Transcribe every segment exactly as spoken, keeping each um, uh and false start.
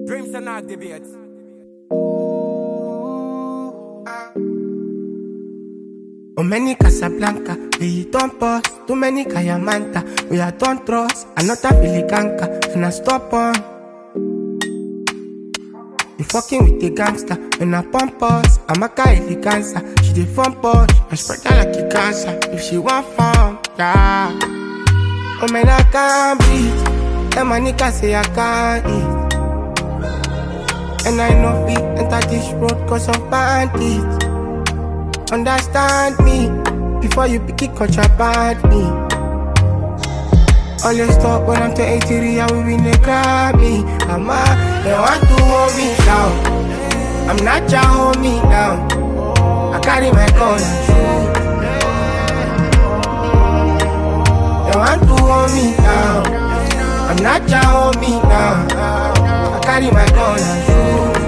Dreams and not debates. Oh, many Casablanca, we don't pause. Too many Kayamanta, we are don't trust. Another Filicanca, and I stop on. You fucking with the gangster, when I pump us. I'm a Kylie cancer, she dey pump us. I spread her like a cancer, if she want fun, yeah. Oh man, I can't breathe. And my nigga say I can't eat. And I know we enter this road cause of bandits. Understand me before you pick it contraband me. Always talk when I'm twenty-three, I will win a Grammy. I'm a, they want to hold me down. I'm not your homie now. I carry my gun and shoot. They want to hold me down. I'm not your homie now. I carry my gun and shoot.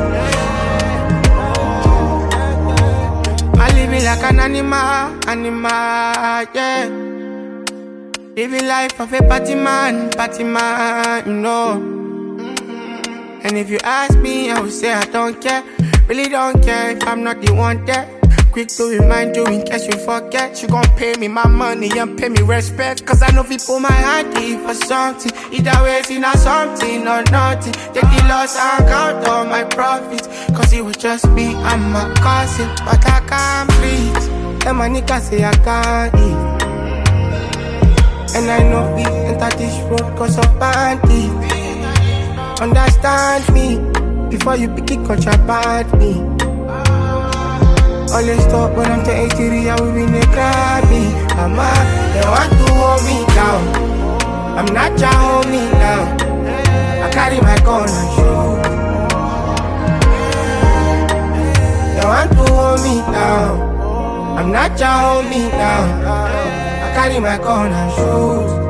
I live it like an animal, animal, yeah. Living life of a party man, party man, you know. And if you ask me, I will say I don't care. Really don't care if I'm not the one there. Quick to remind you in case you forget. You gon' pay me my money and pay me respect. Cause I know if you put my hand in for something. Either way, it's not something or nothing. Take the loss and count all my profits. Cause it was just me and my cousin. But I can't breathe. And my nigga say I can't eat. And I know we enter this road cause of bandits. Understand me before you pick it contraband me. Always talk when I'm twenty-three, I will win a Grammy. I'm a, they want to hold me down. I'm not your homie now. I carry my gun and shoot. They want to hold me down. I'm not your homie now. I carry my gun and shoot.